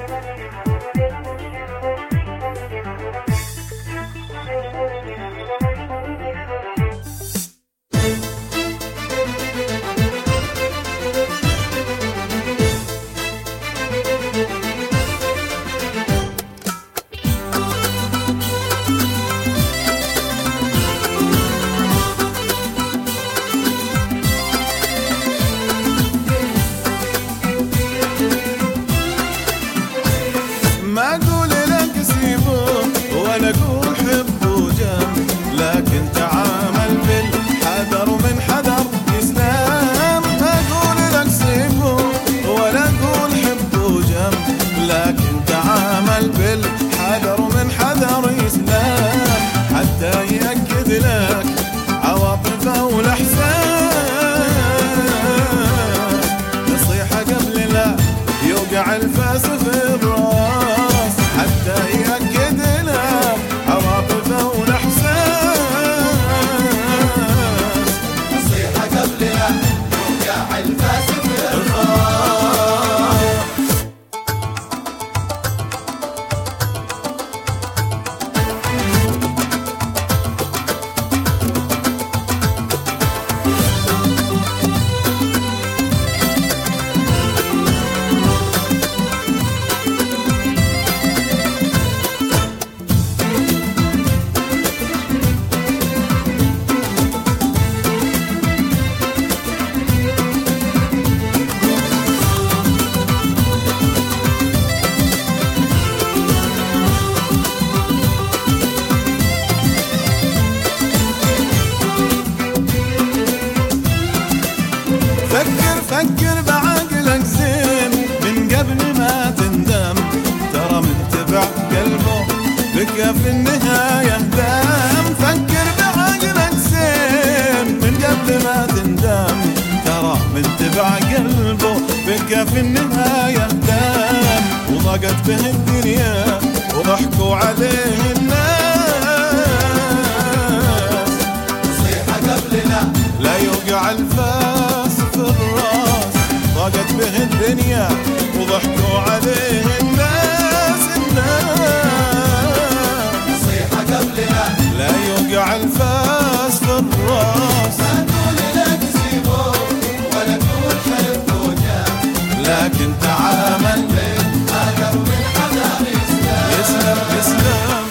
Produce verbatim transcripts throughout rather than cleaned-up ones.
ما اقول لك سيبوه ولا اقول حبه جنب، لكن تعامل بالحذر ومن حذر يسلم. ما اقول لك سيبوه ولا اقول حبه جنب، لكن تعامل بالحذر ومن حذر يسلم، حتى يأكد لك عواطفه والاحسان. نصيحة قبل لا يوقع الفاس في الراس، حتى يأكد لك عواطفه والاحساس. نصيحة قبل لا يوقع الفاس في الراس. فكر فكر بعقلك زين من قبل ما تندم، ترى من تبع قلبه بكى في النهاية دام. فكر بعقلك زين من قبل ما تندم، ترى من تبع قلبه بكى في النهاية دام. وضاقت به الدنيا وضحكوا عليه الناس. نصيحة قبل لا لا يوقع الفاس في الراس، ضاقت به الدنيا وضحكوا عليه الناس الناس. نصيحة قبل لا لا يوقع الفاس في الراس. ما اقول لك سيبوه ولا اقول حبه جنب، لكن تعامل بالحذر ومن حذر يسلم. يسلم يسلم.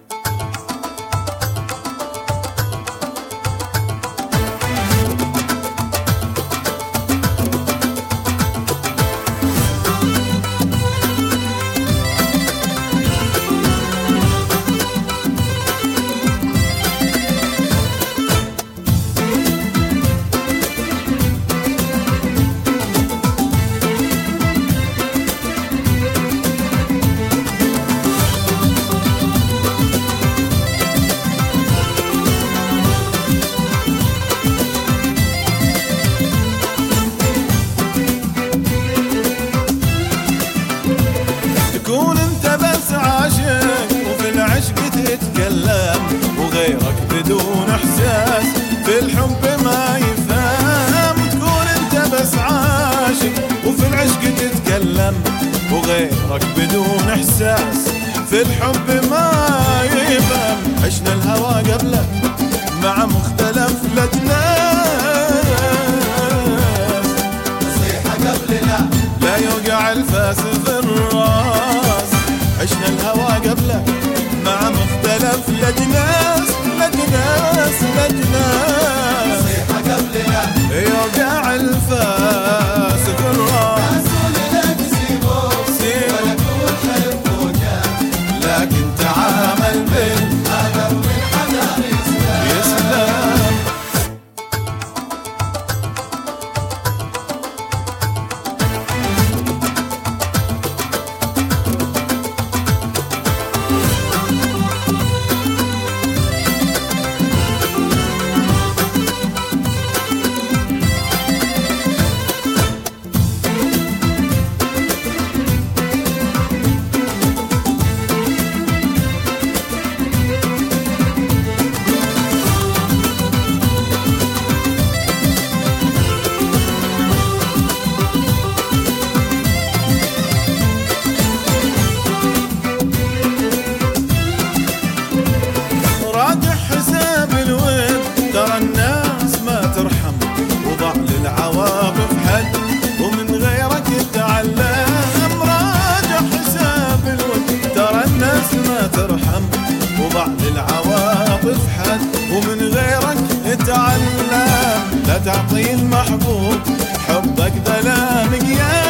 تكون انت بس عاشق وفي العشق تتكلم، وغيرك بدون احساس في الحب ما يفهم. تكون انت بس عاشق وفي العشق تتكلم، وغيرك بدون احساس في الحب ما يفهم. عشنا الهوى قبلك مع مختلف الأجناس. نصيحة قبل لا لا يوقع الفاس في الراس. عشنا الهوى قبلك مع مختلف الأجناس. الأجناس الأجناس. نصيحة قبل لا يوقع الفاس في الراس. اقول لك سيبوه سيبوه. ولا اقول حبه جنب، لكن تعامل بالحذر ومن حذر يسلم. بالإسلام. أحد ومن غيرك اتعلم، لا تعطي المحبوب حبك ذا لا مقياس.